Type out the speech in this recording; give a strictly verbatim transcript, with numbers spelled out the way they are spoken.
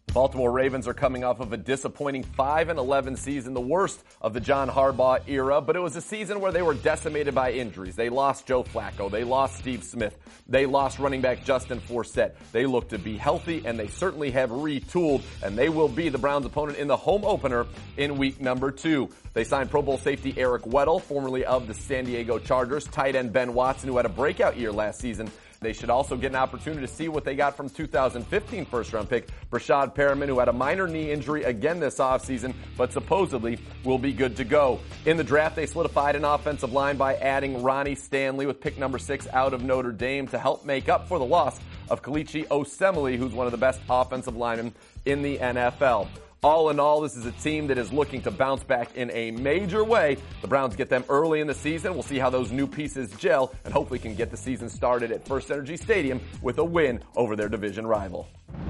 The Baltimore Ravens are coming off of a disappointing five and eleven season, the worst of the John Harbaugh era, but it was a season where they were decimated by injuries. They lost Joe Flacco. They lost Steve Smith. They lost running back Justin Forsett. They look to be healthy, and they certainly have retooled, and they will be the Browns' opponent in the home opener in week number two. They signed Pro Bowl safety Eric Weddle, formerly of the San Diego Chargers, tight end Ben Watson, who had a breakout year last season. They should also get an opportunity to see what they got from two thousand fifteen first-round pick Brashad Perriman, who had a minor knee injury again this offseason, but supposedly will be good to go. In the draft, they solidified an offensive line by adding Ronnie Stanley with pick number six out of Notre Dame to help make up for the loss of Kelechi Osemele, who's one of the best offensive linemen in the N F L. All in all, this is a team that is looking to bounce back in a major way. The Browns get them early in the season. We'll see how those new pieces gel and hopefully can get the season started at FirstEnergy Stadium with a win over their division rival.